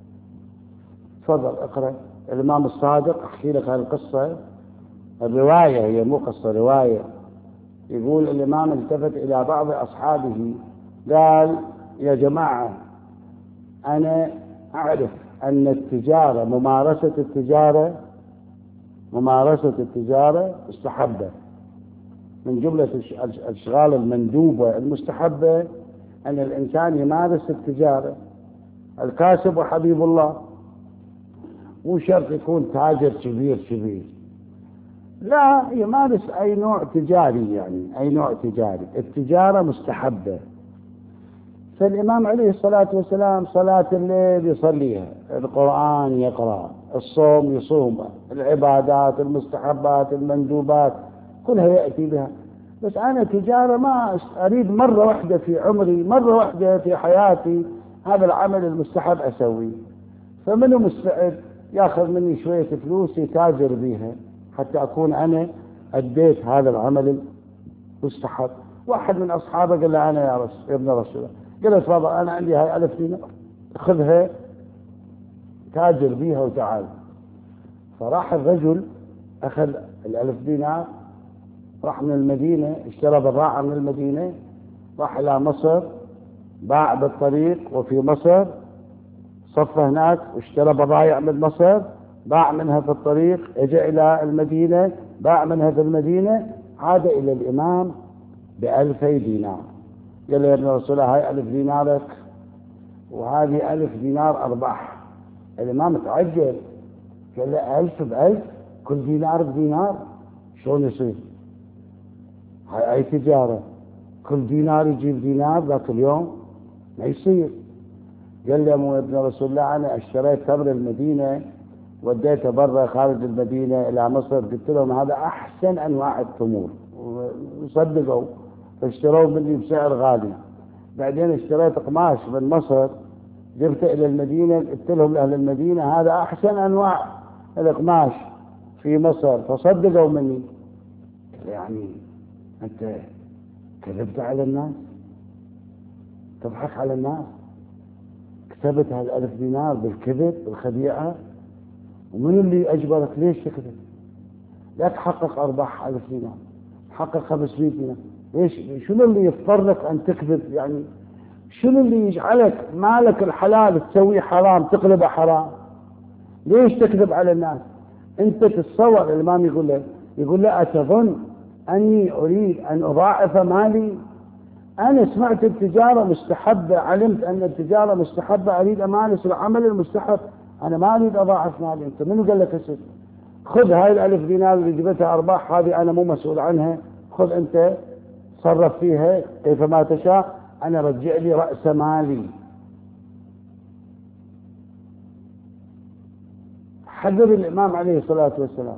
تفضل اقرأ. الإمام الصادق أحكي لك هالقصة، الرواية هي مو قصة، رواية. يقول الإمام التفت إلى بعض أصحابه قال: يا جماعة، أنا أعرف أن التجارة ممارسة التجارة ممارسة التجارة مستحبة، من جملة الأشغال المندوبة المستحبة أن الإنسان يمارس التجارة. الكاسب وحبيب الله، مو شرط يكون تاجر كبير كبير، لا، يمارس أي نوع تجاري، يعني أي نوع تجاري. التجارة مستحبة. فالإمام عليه الصلاة والسلام صلاة الليل يصليها، القرآن يقرأ، الصوم يصوم، العبادات المستحبات المندوبات كلها يأتي بها. بس أنا تجارة ما أريد مرة واحدة في عمري، مرة واحدة في حياتي هذا العمل المستحب أسويه. فمنه مستعد يأخذ مني شوية فلوس يتاجر بها حتى أكون أنا أديت هذا العمل المستحب. واحد من أصحابه قال له: أنا يا رسول يا ابن رسول الله، قال له: تفضل، أنا عندي هاي ألف دينار، خذها تاجر بيها وتعال. فراح الرجل أخذ الألف دينار، راح من المدينة، اشترى بضاعة من المدينة، راح إلى مصر، باع بالطريق وفي مصر، صف هناك واشترى بضائع من مصر، باع منها في الطريق، اجى إلى المدينة، باع منها في المدينة، عاد إلى الإمام بألفي دينار. قال له: يا ابن رسول الله، هاي ألف دينارك وهذه ألف دينار أرباح. الإمام تعجب، قال له: ألف بألف، كل دينار بدينار، شلون يصير؟ هاي أي تجارة؟ كل دينار يجيب دينار ذاك اليوم؟ ما يصير. قال له: مو ابن رسول الله، أنا اشتريت تمر المدينة وديته برا خارج المدينة إلى مصر، قلت لهم هذا أحسن أنواع التمور، وصدقوا فاشتروا مني بسعر غالي. بعدين اشتريت قماش من مصر، جبته إلى المدينة، قلت لهم لأهل المدينة هذا أحسن أنواع القماش في مصر، فصدقوا مني. يعني أنت كذبت على الناس، تضحك على الناس، كسبت هالألف دينار بالكذب بالخديعة، ومن اللي أجبرك ليش تكذب؟ لا تحقق أرباح ألف دينار، تحقق خمسمائة دينار، ليش؟ شنو اللي يضطرك أن تكذب؟ يعني شنو اللي يجعلك مالك الحلال تسويه حرام تقلبه حرام؟ ليش تكذب على الناس؟ أنت تتصور، الإمام يقول له يقول له أتظن أني أريد أن أضاعف مالي؟ أنا سمعت التجارة مستحبة، علمت أن التجارة مستحبة، أريد أمارس العمل المستحب، أنا ما أريد أضاعف مالي. أنت منو قال لك هسه؟ خذ هاي الألف دينار اللي جبتها أرباح، هذه أنا مو مسؤول عنها، خذ أنت تصرف فيها كيفما تشاء، أنا رجع لي رأس مالي. حذر الإمام عليه الصلاة والسلام،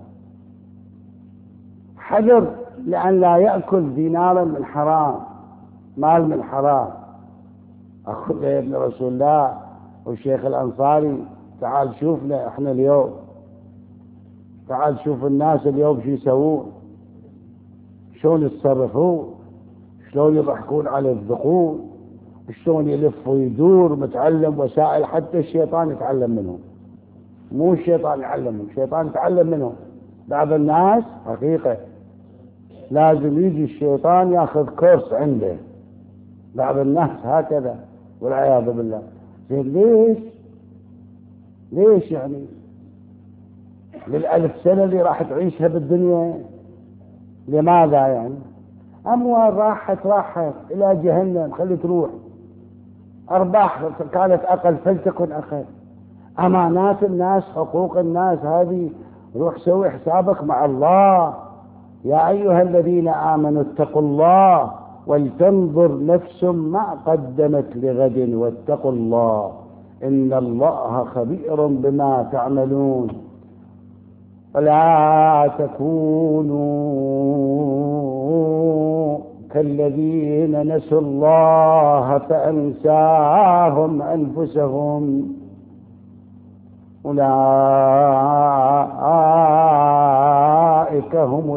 حذر لأن لا يأكل دينارا من حرام، مال من حرام. أخذ يا ابن رسول الله والشيخ الأنصاري، تعال شوفنا احنا اليوم، تعال شوف الناس اليوم شو يسوون، شلون يتصرفون، شلون يضحكون على الذقون، شلون يلف ويدور، متعلم وسائل حتى الشيطان يتعلم منهم، مو الشيطان يعلمهم، الشيطان يتعلم منهم. بعض الناس حقيقة لازم يجي الشيطان ياخذ كورس عنده، بعض الناس هكذا والعياذ بالله. زين ليش؟ ليش يعني؟ للألف سنة اللي راح تعيشها بالدنيا، لماذا يعني؟ أموال راحت راحت إلى جهنم، خلي تروح. أرباح كانت أقل فلتكن أقل. أمانات الناس، حقوق الناس، هذه روح سوي حسابك مع الله. يا أيها الذين آمنوا اتقوا الله ولتنظر نفس ما قدمت لغد واتقوا الله إن الله خبير بما تعملون. ولا تكونوا كالذين نسوا الله فأنساهم أنفسهم أولئك هم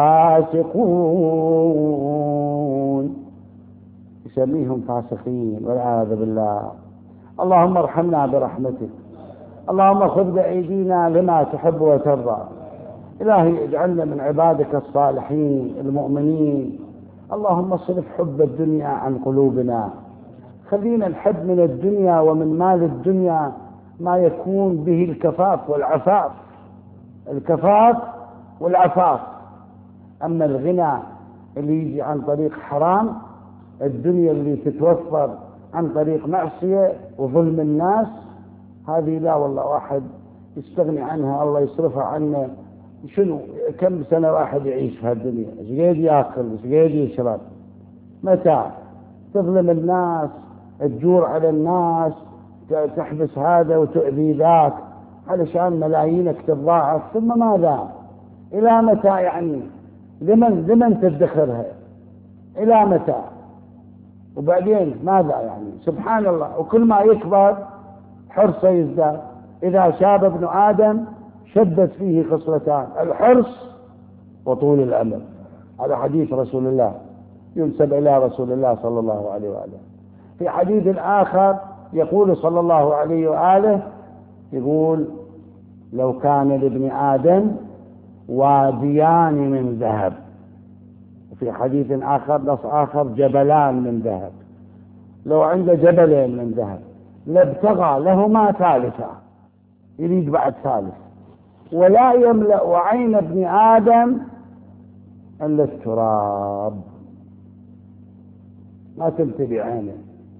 الفاسقون، يسميهم فاسقين والعياذ بالله. اللهم ارحمنا برحمتك، اللهم خذ بأيدينا لما تحب وترضى. إلهي اجعلنا من عبادك الصالحين المؤمنين. اللهم اصرف حب الدنيا عن قلوبنا، خلينا نحب من الدنيا ومن مال الدنيا ما يكون به الكفاف والعفاف، الكفاف والعفاف. أما الغنى اللي يجي عن طريق حرام، الدنيا اللي تتوفر عن طريق معصية وظلم الناس، هذه لا والله واحد يستغني عنها، الله يصرفها عنا. شنو كم سنة واحد يعيش في هالدنيا، ايش قد ياكل، ايش قد يشرب، متى تظلم الناس، تجور على الناس، تحبس هذا وتؤذي ذاك علشان ملايينك تتضاعف، ثم ماذا؟ إلى متى يعني؟ لمن لمن تدخرها؟ إلى متى؟ وبعدين ماذا يعني؟ سبحان الله. وكل ما يكبر حرصه يزداد. إذا شاب ابن آدم شدت فيه خصلتان، الحرص وطول الأمل. هذا حديث رسول الله ينسب إلى رسول الله صلى الله عليه وآله. في حديث آخر يقول صلى الله عليه وآله، يقول: لو كان لابن آدم واديان من ذهب، وفي حديث آخر نص آخر جبلان من ذهب، لو عنده جبلين من ذهب لابتغى لهما ثالثا، يريد بعد ثالث، ولا يملأ عين ابن آدم إلا التراب، ما تمتلئ عينه.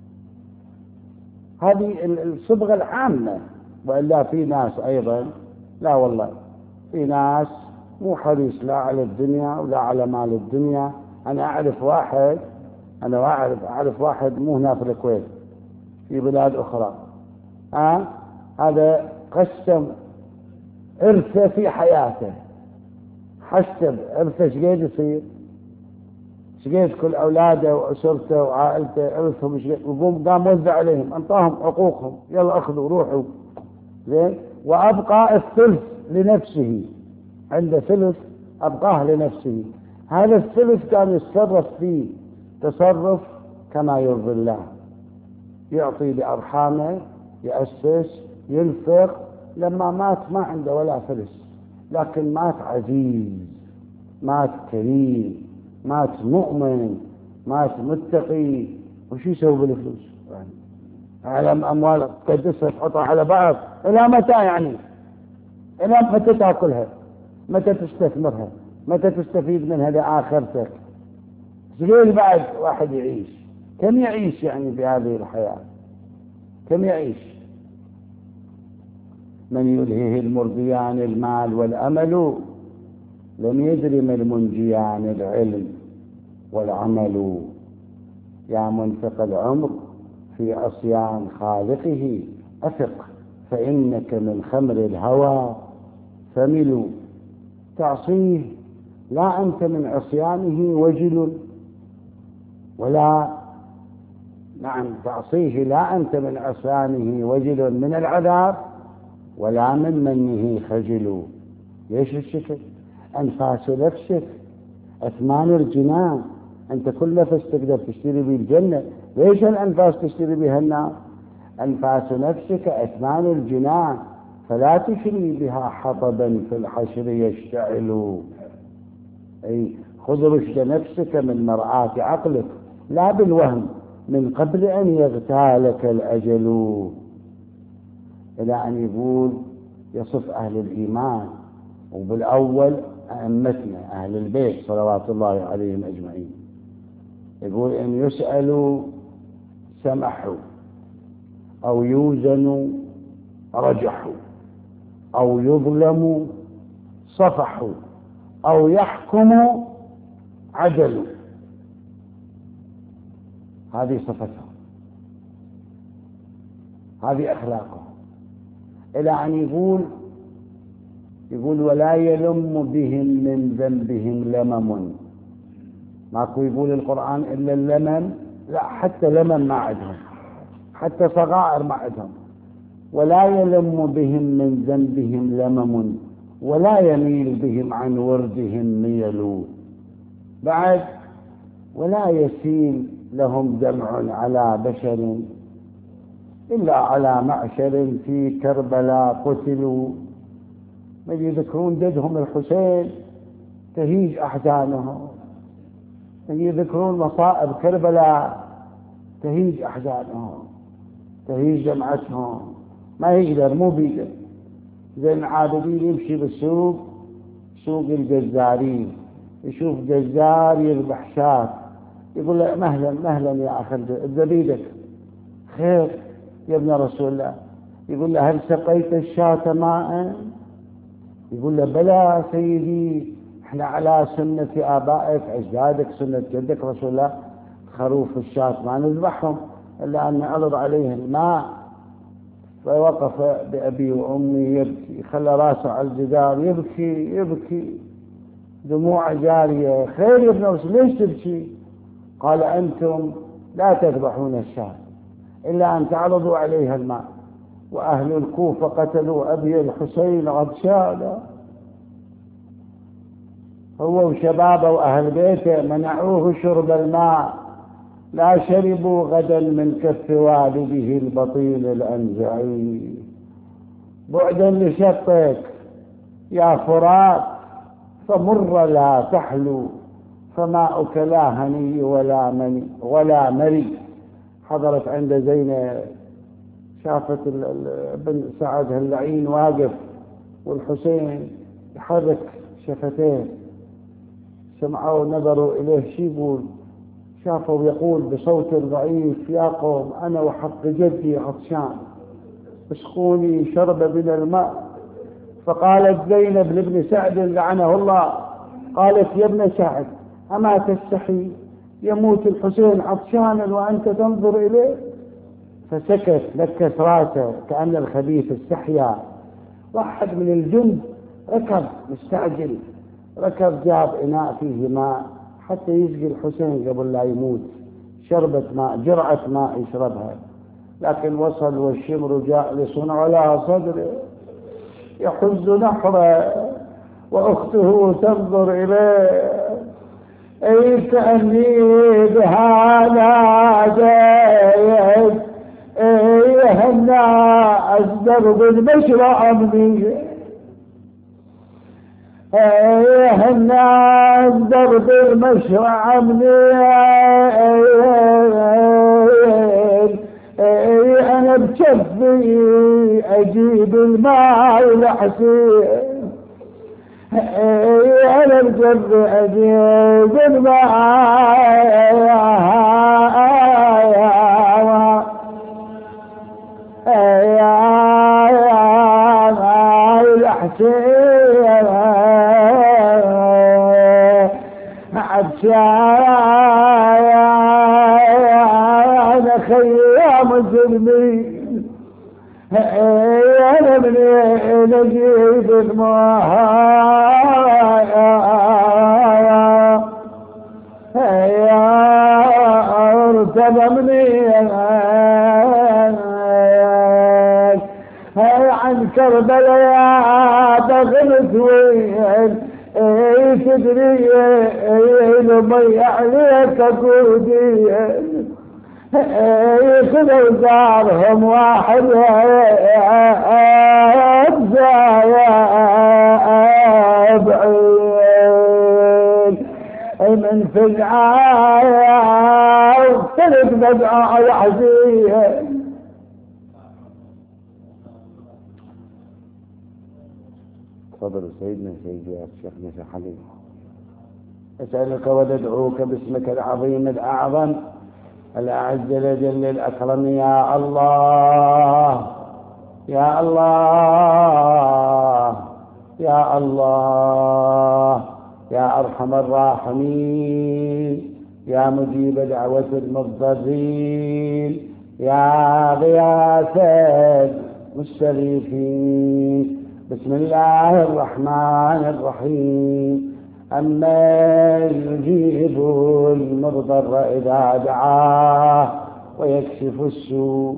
هذه الصبغة العامة. وإلا في ناس أيضا لا والله، في ناس مو حريص لا على الدنيا ولا على مال الدنيا. أنا أعرف واحد أنا أعرف أعرف واحد مو هنا في الكويت، في بلاد أخرى، أه؟ هذا قسم إرثه في حياته، حسب إرثه شقيد يصير، شقيد كل أولاده وأسرته وعائلته إرثهم شقيد، وقوم قام وزع عليهم، أنطاهم حقوقهم، يلا أخذوا روحوا، زين، وأبقى الثلث لنفسه، عنده ثلث أبقاه لنفسه. هذا الثلث كان يتصرف فيه تصرف كما يرضي الله، يعطي لأرحامه، يأسس، ينفق. لما مات ما عنده ولا فلس، لكن مات عزيز، مات كريم، مات مؤمن، مات متقي. وش يسوي بالفلوس؟ على أموال تقدسها تحطها على بعض، إلى متى يعني؟ إلى متى تأكلها؟ متى تستثمرها؟ متى تستفيد منها لآخرتك؟ شغيل بعد واحد يعيش، كم يعيش يعني في هذه الحياة؟ كم يعيش؟ من يلهيه المرضيان المال والأمل، لم يدرم المنجيان العلم والعمل. يا منفق العمر في عصيان خالقه أثق، فإنك من خمر الهوى فمل. تعصيه لا أنت من عصيانه وجل، ولا نعم تعصيه لا أنت من عصيانه وجل من العذاب، ولا من منه خجل. ليش الشكل؟ أنفاس نفسك أثمان الجنان، أنت كل نفس تقدر تشتري به الجنة، ليش الأنفاس تشتري بها النار؟ أنفاس نفسك أثمان الجنان، فلا تشري بها حطبا في الحشر يشتعل. أي خذ رشد نفسك من مرآة عقلك، لا بالوهم، من قبل أن يغتالك الأجل. إلى أن يقول يصف أهل الإيمان، وبالأول أئمتنا أهل البيت صلوات الله عليهم أجمعين، يقول: إن يسألوا سمحوا، أو يوزنوا رجحوا، أو يظلموا صفحوا، أو يحكموا عدلوا. هذه صفتهم، هذه أخلاقهم. إلى أن يقول يقول: ولا يلم بهم من ذنبهم لمم، ماكو يقول القرآن إلا اللمم، لا حتى لمم ما عندهم، حتى صغائر ما عندهم. ولا يلم بهم من ذنبهم لمم ولا يميل بهم عن وردهم ميل. بعد ولا يسيل لهم دمع على بشر إلا على معشر في كربلاء قتلوا. من يذكرون جدهم الحسين تهيج أحزانهم، من يذكرون مصائب كربلاء تهيج أحزانهم، تهيج دمعتهم، ما يقدر، مو بيقدر. زي العابدين يمشي بالسوق، سوق الجزارين، يشوف جزار يذبح شاة، يقول له مهلا مهلا يا أخي الزبيدك خير يا ابن رسول الله. يقول له هل سقيت الشاة ماء؟ يقول له بلى سيدي، احنا على سنة آبائك أجدادك، سنة جدك رسول الله، خروف الشاة ما نذبحهم إلا أن نعرض عليه الماء. فوقف بأبي وأمي يبكي، خلى راسه على الجدار يبكي يبكي دموع جارية. خير يا ابن رسول، ليش تبكي؟ قال أنتم لا تذبحون الشاة إلا أن تعرضوا عليها الماء، وأهل الكوفة قتلوا أبي الحسين عطشانا، هو وشبابه وأهل بيته منعوه شرب الماء، لا شربوا غدا من كف والده البطيل الأنزعي. بعدا لشطك يا فرات فمر لا تحلو، فماؤك لا هني ولا مني ولا مري. حضرت عند زينب، شافت ابن سعد اللعين واقف والحسين يحرك شفتيه، سمعوا نظروا إليه شي يقول، شافوا يقول بصوت ضعيف يا قوم أنا وحق جدي عطشان اسقوني شربة من الماء. فقالت زينب لابن سعد لعنه الله، قالت يا ابن سعد أما تستحي يموت الحسين عطشانا وأنت تنظر إليه؟ فسكت، نكس راسه كأن الخبيث استحيا. واحد من الجند ركب مستعجل، ركب جاب إناء فيه ماء حتى يسقي الحسين قبل لا يموت، شربة ماء جرعة ماء يشربها، لكن وصل والشمر جالس على صدره يحز نحره وأخته تنظر إليه. أي كأني بها ناديت أيها الناس درب المشرع مني، أيها الناس درب المشرع مني، أنا بكفي أجيب الماء لحسين، أنا بكفي أجيب الماء لحسين، عطشان خيام الظلمين، أنا من نجيب الماء ارتضمني عن كربلاء دخلت وين تدري المي عليك كودي، خذوا دارهم واحد بعيد من فزعايا واختلف بدعاء العزيز. تفضل سيدنا سيدي الشيخ نشا حليم. أسألك وندعوك باسمك العظيم الأعظم الأعز الأجل الأكرم يا الله يا الله يا الله يا أرحم الراحمين يا مجيب دعوة المضطرين يا غياث المستغيثين. بسم الله الرحمن الرحيم. أمن يجيب المضطر إذا دعاه ويكشف السوء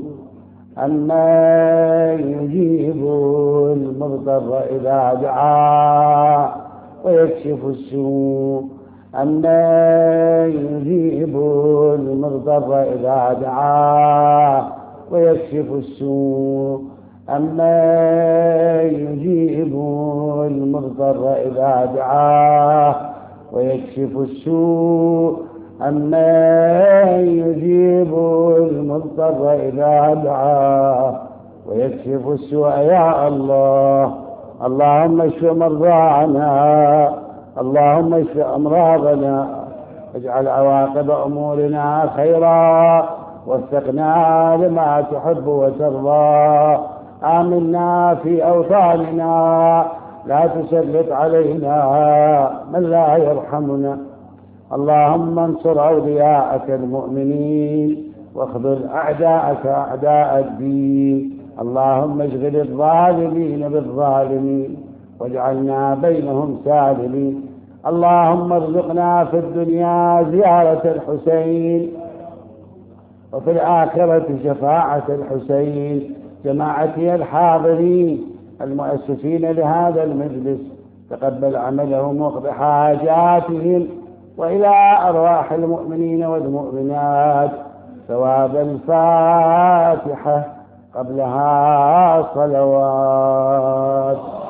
أمن يجيب المضطر إذا دعاه ويكشف السوء أمن يجيب المضطر إذا دعاه ويكشف السوء أمن يجيب المضطر إذا دعاه ويكشف السوء أمن يجيب المضطر إذا دعاه ويكشف السوء يا الله. اللهم اشف مرضانا، اللهم اشف أمراضنا، اجعل عواقب أمورنا خيرا، وفقنا لما تحب وترضى. آمنا في أوطاننا، لا تسلط علينا من لا يرحمنا. اللهم انصر أولياءك المؤمنين، واخذل أعداءك أعداء الدين. اللهم اشغل الظالمين بالظالمين، واجعلنا بينهم سالمين. اللهم ارزقنا في الدنيا زيارة الحسين، وفي الآخرة شفاعة الحسين. جماعتي الحاضرين المؤسسين لهذا المجلس، تقبل عملهم واقض حاجاتهم، وإلى أرواح المؤمنين والمؤمنات ثواب الفاتحة قبلها صلوات.